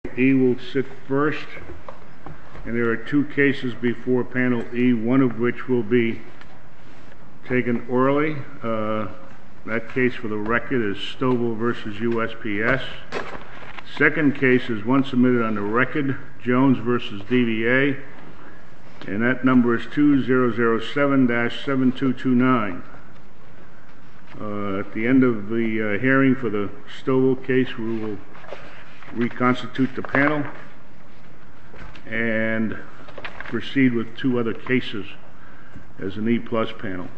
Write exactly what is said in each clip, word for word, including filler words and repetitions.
E will sit first, and there are two cases before panel E, one of which will be taken orally. Uh, that case, for the record, is Stovall versus U S P S. Second case is one submitted on the record, Jones versus D V A, and that number is two zero zero seven dash seven two two nine. Uh, at the end of the uh, hearing for the Stovall case, we will reconstitute the panel and proceed with two other cases as an E plus panel.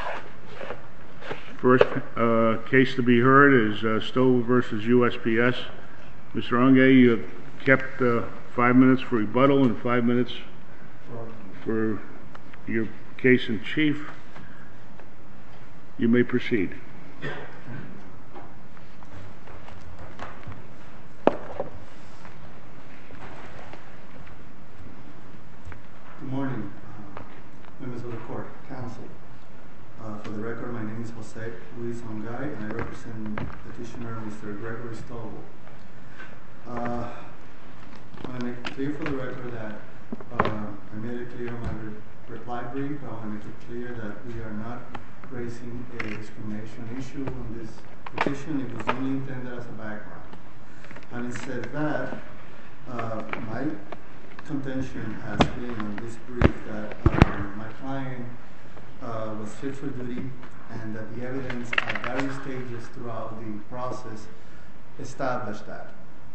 First uh, case to be heard is uh, Stovall versus U S P S. Mister Onge, you have kept uh, five minutes for rebuttal and five minutes for your case in chief. You may proceed. Good morning, uh, members of the court, counsel. Uh, for the record, my name is Jose Luis Ongay, and I represent petitioner Mister Gregory Stovall. Uh, I want to make clear for the record that uh, I made it clear in my re reply brief. I want to make it clear that we are not raising a discrimination issue on this petition. It was only intended as a background. Having said that, uh, my contention has been on this brief that uh, my client uh, was fit for duty, and that the evidence at various stages throughout the process established that.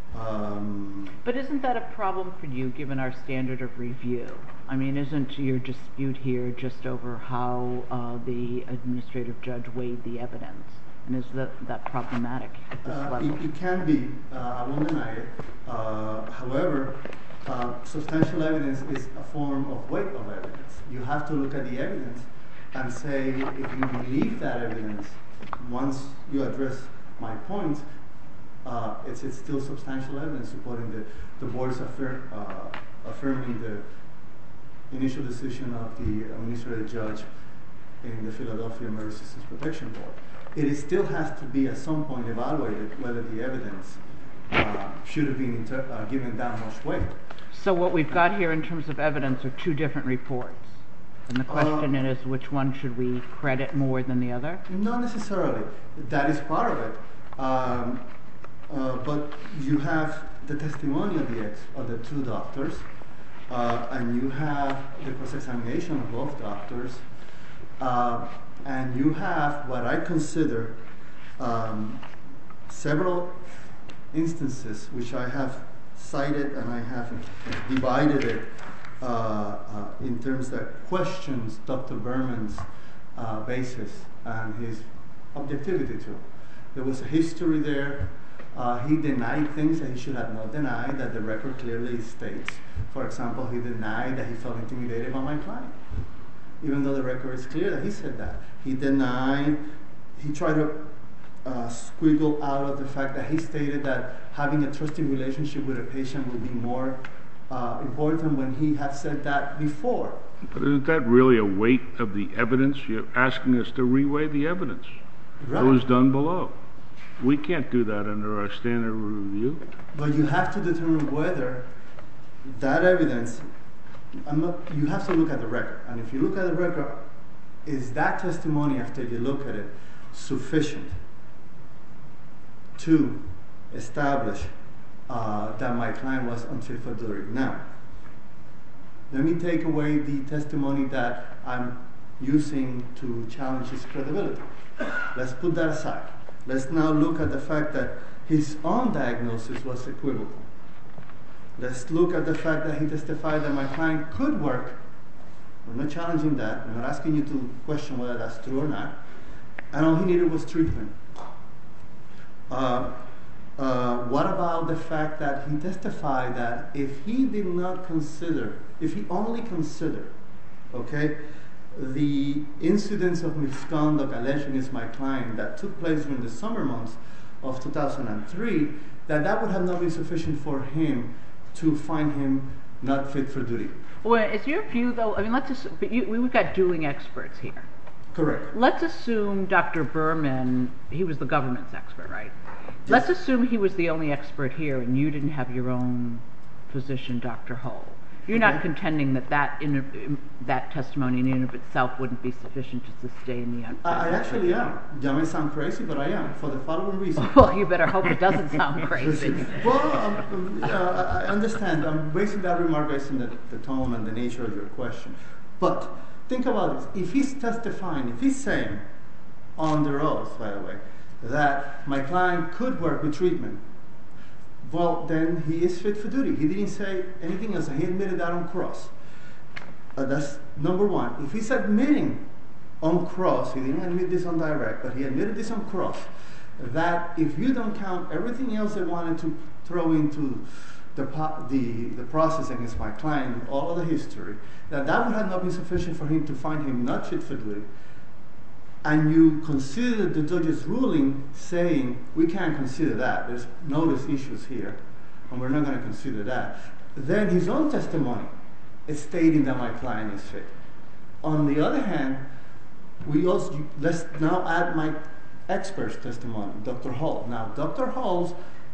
Um, but isn't that a problem for you, given our standard of review? I mean, isn't your dispute here just over how uh, the administrative judge weighed the evidence? And is that, that problematic at this uh, level? It, it can be. Uh, I won't deny it. Uh, however, uh, substantial evidence is a form of weight of evidence. You have to look at the evidence and say, if you believe that evidence, once you address my points, uh, it's, it's still substantial evidence supporting the, the board's affirm, uh, affirming the initial decision of the administrative judge in the Philadelphia Merit Systems Protection Board. It is still has to be at some point evaluated whether the evidence uh, should have been inter uh, given that much weight. So what we've got here in terms of evidence are two different reports. And the question uh, is, which one should we credit more than the other? Not necessarily. That is part of it. Um, uh, but you have the testimony of the, ex of the two doctors, uh, and you have the cross-examination of both doctors, uh, and you have what I consider um, several instances which I have cited, and I have divided it uh, uh, in terms that questions Doctor Berman's uh, basis and his objectivity to. There was a history there. Uh, he denied things that he should have not denied, that the record clearly states. For example, he denied that he felt intimidated by my client, even though the record is clear that he said that. He denied, he tried to uh, squiggle out of the fact that he stated that having a trusting relationship with a patient would be more uh, important when he had said that before. But isn't that really a weight of the evidence? You're asking us to reweigh the evidence. Right. It was done below. We can't do that under our standard review. But you have to determine whether that evidence, I'm not, you have to look at the record. And if you look at the record, is that testimony, after you look at it, sufficient to establish uh, that my client was unfit for duty? Now, let me take away the testimony that I'm using to challenge his credibility. Let's put that aside. Let's now look at the fact that his own diagnosis was equivocal. Let's look at the fact that he testified that my client could work. We're not challenging that. We're not asking you to question whether that's true or not. And all he needed was treatment. Uh, uh, what about the fact that he testified that if he did not consider, if he only considered, okay, the incidents of misconduct alleged against my client that took place during the summer months of two thousand three, that that would have not been sufficient for him to find him not fit for duty. Well, is your view, though, I mean, let's just, but you, we've got dueling experts here. Correct. Let's assume Doctor Berman, he was the government's expert, right? Let's assume he was the only expert here and you didn't have your own physician, Doctor Hull. You're Okay. not contending that that, in, in, that testimony in and of itself wouldn't be sufficient to sustain the I, I unfair actually am. That may sound crazy, but I am, for the following reason. Well, you better hope it doesn't sound crazy. Well, um, uh, I I understand. I'm basing that remark based on the, the tone and the nature of your question. But think about this. If he's testifying, if he's saying on the oath, by the way, that my client could work with treatment, well, then he is fit for duty. He didn't say anything else, and he admitted that on cross. Uh, that's number one. If he's admitting on cross, he didn't admit this on direct, but he admitted this on cross, that if you don't count everything else they wanted to throw into the, the, the process against my client, all of the history, that that would have not been sufficient for him to find him not fit for duty, and you consider the judge's ruling saying, we can't consider that, there's notice issues here, and we're not going to consider that, then his own testimony is stating that my client is fit. On the other hand, we also, let's now add my expert's testimony, Doctor Hall. Now, Doctor Hall's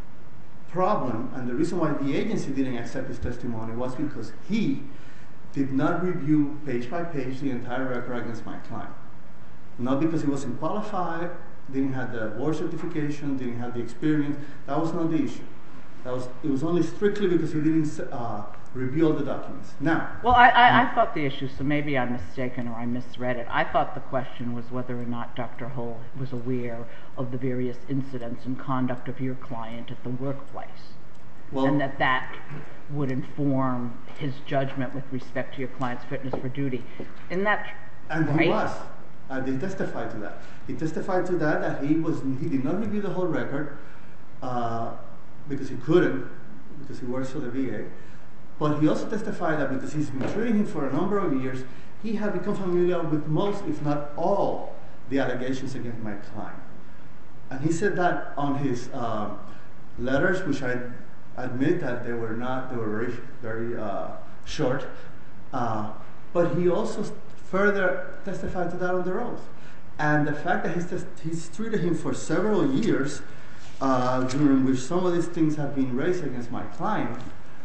problem, and the reason why the agency didn't accept his testimony, was because he did not review page by page the entire record against my client. Not because he wasn't qualified, didn't have the board certification, didn't have the experience. That was not the issue. That was, it was only strictly because he didn't uh, review all the documents. Now, Well, I, I, I thought the issue, so maybe I'm mistaken or I misread it. I thought the question was whether or not Doctor Hull was aware of the various incidents and conduct of your client at the workplace, well, and that that would inform his judgment with respect to your client's fitness for duty. Isn't that and right? he was. Uh, they testified to that. He testified to that that he was he did not review the whole record uh, because he couldn't, because he works for the V A. But he also testified that because he's been treating him for a number of years, he had become familiar with most, if not all, the allegations against my client. And he said that on his uh, letters, which I admit that they were not, they were very, very uh, short. Uh, but he also further testified to that on the oath. And the fact that he's, test- he's treated him for several years, uh, during which some of these things have been raised against my client,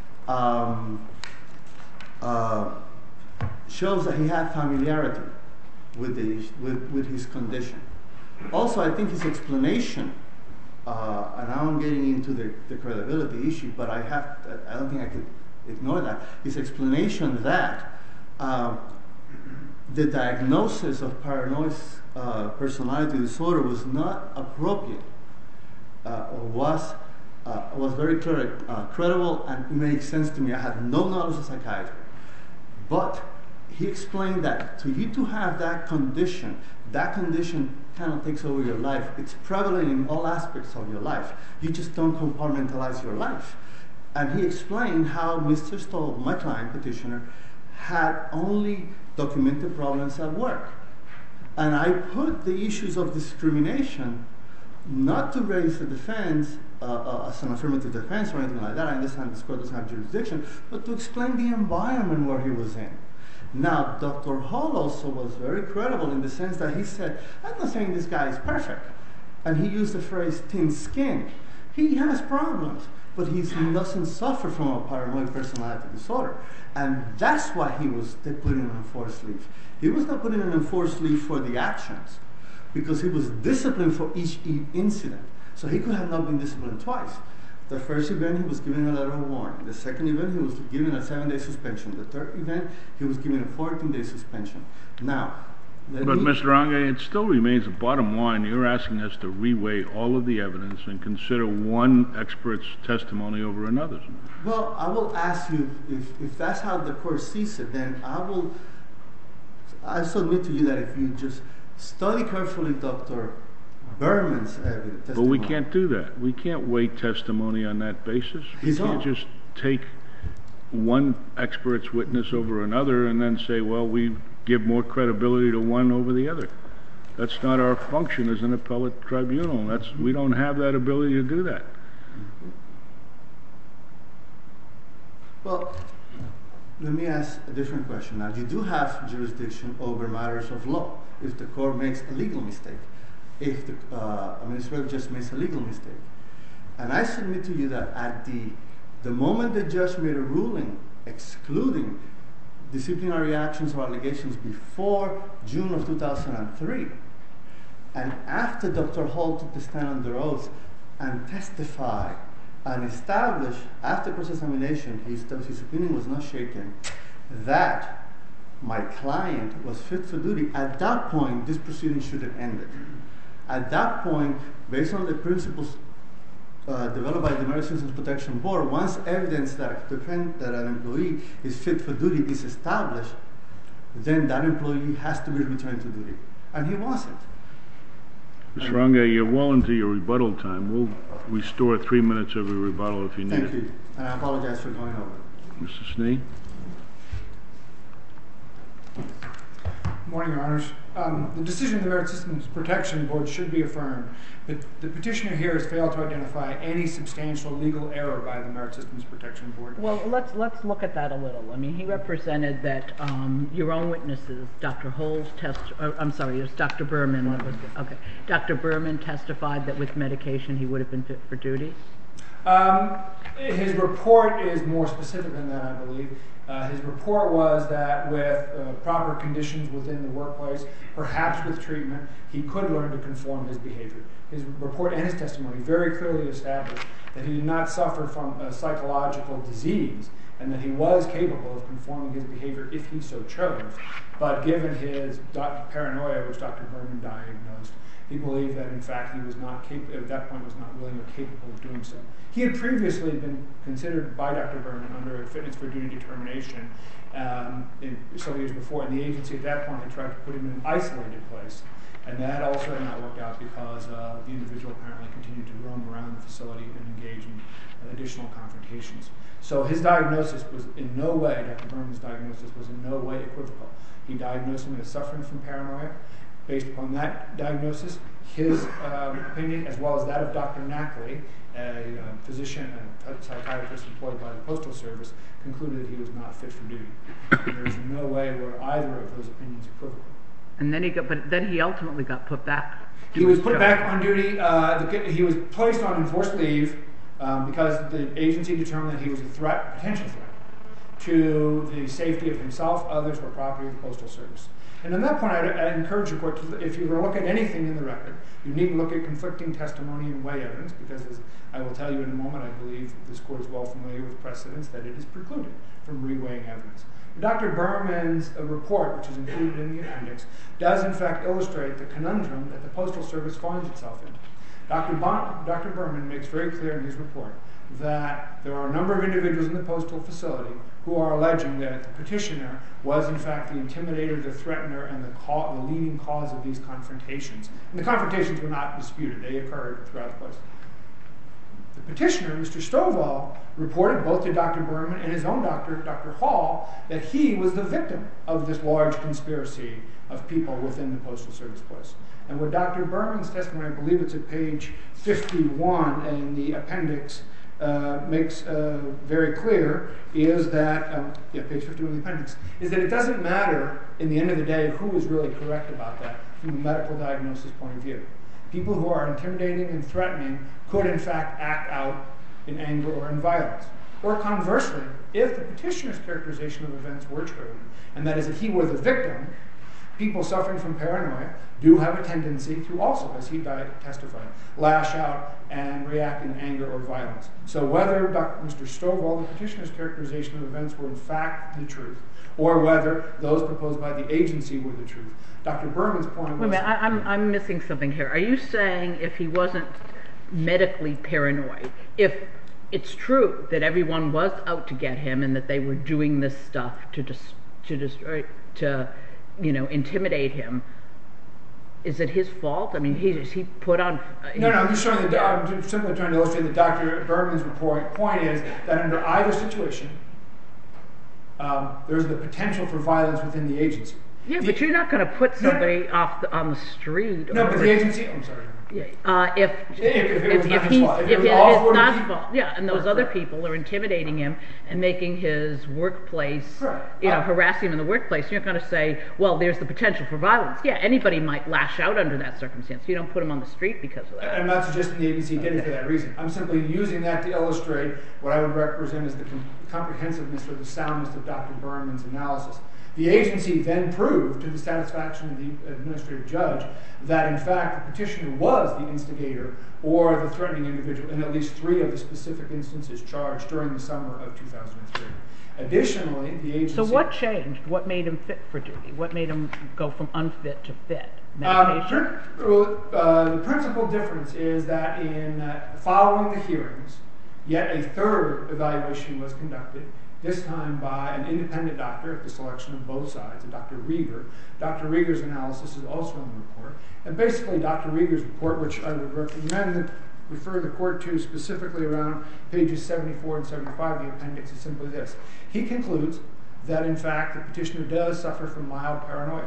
um, uh, shows that he had familiarity with, the, with, with his condition. Also, I think his explanation, uh, and now I'm getting into the, the credibility issue, but I have, I don't think I could ignore that. His explanation that uh, the diagnosis of paranoid uh, personality disorder was not appropriate, uh, or was uh, was very clear, uh, credible, and it made sense to me. I had no knowledge of psychiatry, but he explained that to you to have that condition, that condition kind of takes over your life. It's prevalent in all aspects of your life. You just don't compartmentalize your life. And he explained how Mister Stoll, my client petitioner, had only documented problems at work. And I put the issues of discrimination not to raise the defense uh, uh, as an affirmative defense or anything like that. I understand this court doesn't have jurisdiction, but to explain the environment where he was in. Now, Doctor Hall also was very credible in the sense that he said, I'm not saying this guy is perfect. And he used the phrase thin skin. He has problems, but he doesn't suffer from a paranoid personality disorder. And that's why he was put in an enforced leave. He was not put in an enforced leave for the actions, because he was disciplined for each incident. So he could have not been disciplined twice. The first event, he was given a letter of warning. The second event, he was given a seven-day suspension. The third event, he was given a fourteen-day suspension. Now, let But me, Mister Range, it still remains the bottom line. You're asking us to reweigh all of the evidence and consider one expert's testimony over another's. well, I will ask you, if, if that's how the court sees it, then I will, I submit to you that if you just study carefully Doctor Berman's evidence, But we can't do that. We can't weigh testimony on that basis. We His can't own. just take one expert's witness over another and then say, well, we give more credibility to one over the other. That's not our function as an appellate tribunal. That's, we don't have that ability to do that. Well, let me ask a different question. Now, you do have jurisdiction over matters of law if the court makes a legal mistake. If the uh, administrator just makes a legal mistake. And I submit to you that at the the moment the judge made a ruling excluding disciplinary actions or allegations before June of two thousand three, and after Doctor Hall took the stand under oath and testified and established after cross-examination, his, his opinion was not shaken, that my client was fit for duty, at that point this proceeding should have ended. At that point, based on the principles uh, developed by the Merit Citizens Protection Board, once evidence that, defend, that an employee is fit for duty is established, then that employee has to be returned to duty. And he wasn't. Mister Ranga, you're well into your rebuttal time. We'll restore three minutes of your rebuttal if you need Thank it. you. And I apologize for going over. Mister Snee? Good morning, Your Honors. Um, the decision of the Merit Systems Protection Board should be affirmed, but the petitioner here has failed to identify any substantial legal error by the Merit Systems Protection Board. Well, let's let's look at that a little. I mean, he represented that um, your own witnesses, Doctor Hull's test. Uh, I'm sorry, it was Doctor Berman. That was, okay, Doctor Berman testified that with medication he would have been fit for duty. Um, his report is more specific than that, I believe. Uh, his report was that with uh, proper conditions within the workplace, perhaps with treatment, he could learn to conform his behavior. His report and his testimony very clearly established that he did not suffer from a psychological disease and that he was capable of conforming his behavior if he so chose. But given his paranoia, which Doctor Berman diagnosed, he believed that in fact he was not capable, at that point was not willing or capable of doing so. He had previously been considered by Doctor Berman under a fitness for duty determination um, in, several years before, and the agency at that point had tried to put him in an isolated place. And that also had not worked out because uh, the individual apparently continued to roam around the facility and engage in additional confrontations. So his diagnosis was in no way, Doctor Berman's diagnosis was in no way equivocal. He diagnosed him as suffering from paranoia. Based upon that diagnosis, his uh, opinion, as well as that of Doctor Knackley, a uh, physician and a psychiatrist employed by the Postal Service, concluded that he was not fit for duty. There is no way where either of those opinions equivocal. And then he got, but then he ultimately got put back. He was put back on duty. Uh, the, he was placed on enforced leave um, because the agency determined that he was a threat, potential threat, to the safety of himself, others, or property of the Postal Service. And on that point, I'd, I'd encourage the court to, if you're going to look at anything in the record, you need to look at conflicting testimony and weigh evidence, because as I will tell you in a moment, I believe this court is well familiar with precedents that it is precluded from reweighing evidence. Doctor Berman's uh, report, which is included in the appendix, does in fact illustrate the conundrum that the Postal Service finds itself in. Doctor Bon- Doctor Berman makes very clear in his report that there are a number of individuals in the postal facility who are alleging that the petitioner was in fact the intimidator, the threatener, and the, ca- the leading cause of these confrontations. And the confrontations were not disputed. They occurred throughout the place. The petitioner, Mister Stovall, reported both to Doctor Berman and his own doctor, Doctor Hall, that he was the victim of this large conspiracy of people within the Postal Service place. And what Doctor Berman's testimony, I believe it's at page fifty-one in the appendix, uh, makes uh, very clear is that, um, yeah, page fifty-one of the appendix, is that it doesn't matter in the end of the day who is really correct about that from a medical diagnosis point of view. People who are intimidating and threatening could in fact act out in anger or in violence. Or conversely, if the petitioner's characterization of events were true, and that is that he was the victim, people suffering from paranoia do have a tendency to also, as he testified, lash out and react in anger or violence. So whether Doctor Mister Stovall, the petitioner's characterization of events, were in fact the truth, or whether those proposed by the agency were the truth, Doctor Berman's point was... Wait a minute, I, I'm, I'm missing something here. Are you saying if he wasn't medically paranoid, if it's true that everyone was out to get him and that they were doing this stuff to dis- to destroy, to, you know, intimidate him, is it his fault? I mean, he he put on... Uh, no, no, I'm just showing that, I'm just simply trying to illustrate that Doctor Berman's report, point is that under either situation, um, there's the potential for violence within the agency. Yeah, the, but you're not going to put somebody no, off the, on the street. No, but the agency... I'm sorry. Yeah, uh, if, If- if it was not his he's, fault. If it if was it- all it's forty not his people. fault, yeah, and those Right, other right. people are intimidating him and making his workplace, Correct. you know, Uh, harassing him in the workplace, you're not gonna say, well, there's the potential for violence. Yeah, anybody might lash out under that circumstance. You don't put him on the street because of that. I'm not suggesting the agency did it for that reason. I'm simply using that to illustrate what I would represent as the com- comprehensiveness or the soundness of Doctor Berman's analysis. The agency then proved to the satisfaction of the administrative judge that in fact the petitioner was the instigator or the threatening individual in at least three of the specific instances charged during the summer of two thousand three. Additionally, the agency... So what changed? What made him fit for duty? What made him go from unfit to fit? Um, Medication? pr- well, uh, the principal difference is that in uh, following the hearings, yet a third evaluation was conducted, this time by an independent doctor at the selection of both sides, a Doctor Rieger. Doctor Rieger's analysis is also in the report. And basically, Doctor Rieger's report, which I would recommend that refer the court to specifically around pages seventy-four and seventy-five of the appendix, is simply this. He concludes that, in fact, the petitioner does suffer from mild paranoia.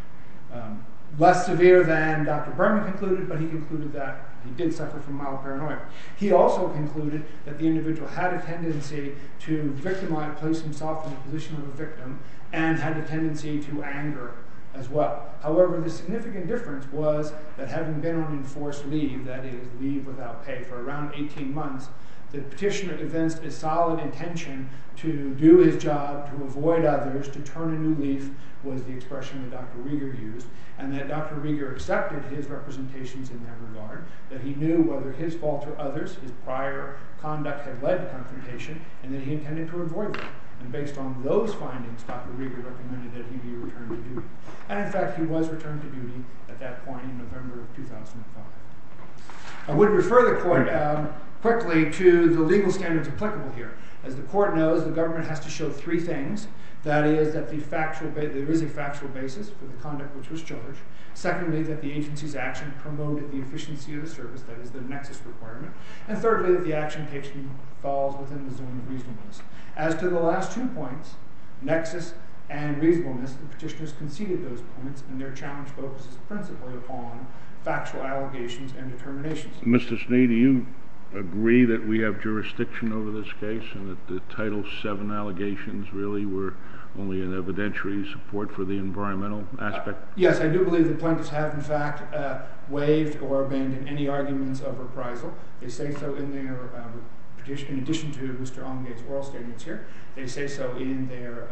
Um, less severe than Doctor Berman concluded, but he concluded that he did suffer from mild paranoia. He also concluded that the individual had a tendency to victimize, place himself in the position of a victim, and had a tendency to anger as well. However, the significant difference was that having been on enforced leave, that is, leave without pay, for around eighteen months, the petitioner evinced a solid intention to do his job, to avoid others, to turn a new leaf, was the expression that Doctor Rieger used, and that Doctor Rieger accepted his representations in that regard, that he knew whether his fault or others, his prior conduct had led to confrontation, and that he intended to avoid them. And based on those findings, Doctor Rieger recommended that he be returned to duty. And in fact, he was returned to duty at that point in November of two thousand five. I would refer the court um, quickly to the legal standards applicable here. As the court knows, the government has to show three things. That is, that the factual ba- there is a factual basis for the conduct which was charged. Secondly, that the agency's action promoted the efficiency of the service, that is the nexus requirement. And thirdly, that the action taken falls within the zone of reasonableness. As to the last two points, nexus and reasonableness, the petitioners conceded those points, and their challenge focuses principally upon factual allegations and determinations. Mister Sneed, do you agree that we have jurisdiction over this case and that the Title seven allegations really were only an evidentiary support for the environmental aspect? Uh, yes, I do believe the plaintiffs have, in fact, uh, waived or abandoned any arguments of reprisal. They say so in their uh, petition, in addition to Mister Ongate's oral statements here. They say so in their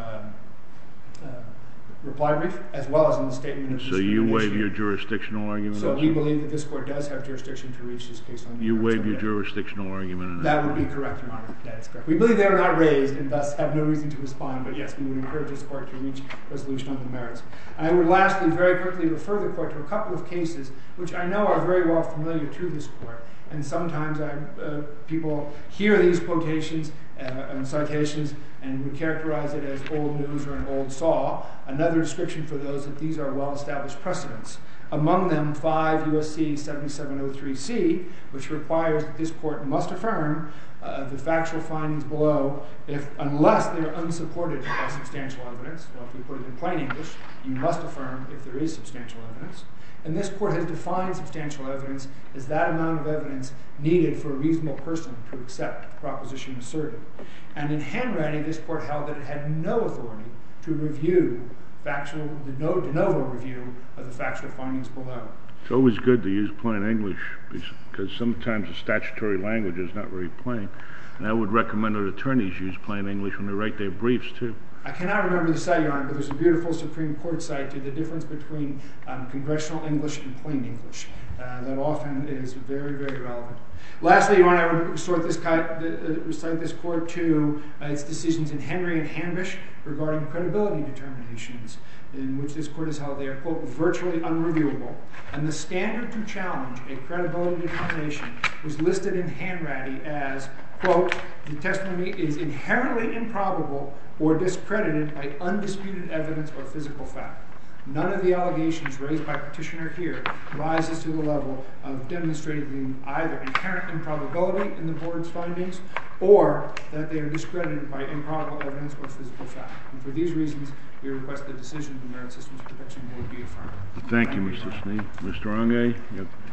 uh, uh, reply brief, as well as in the statement of So you waive your discrimination. jurisdictional argument So also? we believe that this court does have jurisdiction to reach this case on the You merits waive of your it. jurisdictional argument in That would be correct, Your Honor. That is correct. We believe they are not raised and thus have no reason to respond, but yes, we would encourage this court to reach resolution on the merits. And I would lastly very quickly refer the court to a couple of cases which I know are very well familiar to this court. And sometimes I, uh, people hear these quotations uh, and citations and would characterize it as old news or an old saw. Another description for those that these are well-established precedents. Among them, five U S C seventy-seven oh three C, which requires that this court must affirm uh, the factual findings below, if unless they are unsupported by substantial evidence. Well, if we put it in plain English, you must affirm if there is substantial evidence. And this court has defined substantial evidence as that amount of evidence needed for a reasonable person to accept the proposition asserted. And in Hanratty, this court held that it had no authority to review factual, de novo, de novo review of the factual findings below. It's always good to use plain English because sometimes the statutory language is not very plain. And I would recommend that attorneys use plain English when they write their briefs too. I cannot remember the site, Your Honor, but there's a beautiful Supreme Court site to the difference between um, congressional English and plain English. Uh, that often is very, very relevant. Lastly, Your Honor, I would resort this, uh, recite this court to uh, its decisions in Henry and Hanbish regarding credibility determinations, in which this court has held they are, quote, virtually unreviewable. And the standard to challenge a credibility determination was listed in Hanratty as, quote, the testimony is inherently improbable or discredited by undisputed evidence or physical fact. None of the allegations raised by petitioner here rises to the level of demonstrating either inherent improbability in the board's findings or that they are discredited by improbable evidence or physical fact. And for these reasons, we request the decision of the Merit Systems Protection Board be affirmed. Thank you, Mister Sneed. Mister Onge, you have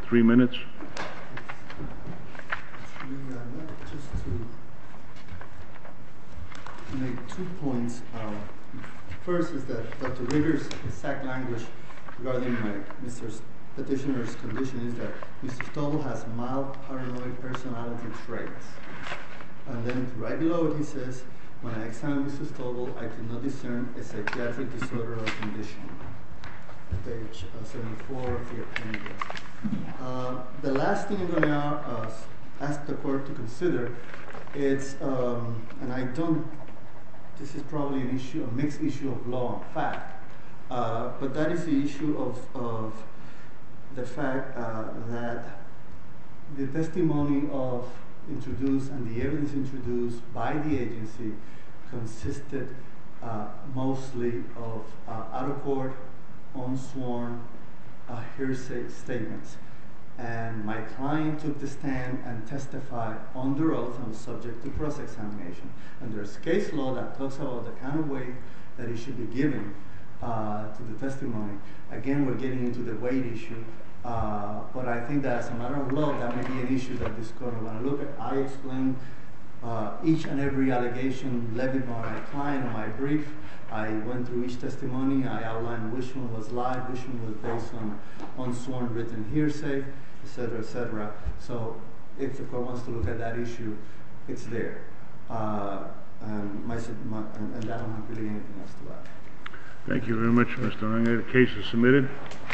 three minutes. Actually, uh, just to make two points. Uh, first is that Doctor Ritter's exact language regarding my Mister Petitioner's condition is that Mister Stovall has mild paranoid personality traits. And then right below it he says, when I examined Mister Stovall, I could not discern a psychiatric disorder or condition. Page uh, seventy-four of the appendix. Uh, the last thing I'm going to uh, ask the court to consider is, um, and I don't, this is probably an issue, a mixed issue of law and fact, uh, but that is the issue of, of the fact uh, that the testimony of introduced and the evidence introduced by the agency consisted uh, mostly of uh, out-of-court, unsworn, uh, hearsay statements. And my client took the stand and testified under oath and was subject to cross-examination. And there's case law that talks about the kind of weight that it should be given uh, to the testimony. Again, we're getting into the weight issue. Uh, but I think that as a matter of law, that may be an issue that this court will want to look at. I explained uh, each and every allegation levied by my client in my brief. I went through each testimony. I outlined which one was live, which one was based on unsworn written hearsay, et cetera, et cetera. So if the court wants to look at that issue, it's there. Uh, and, my, my, and, and I don't have really anything else to add. Thank you very much, Mister Ong. The case is submitted.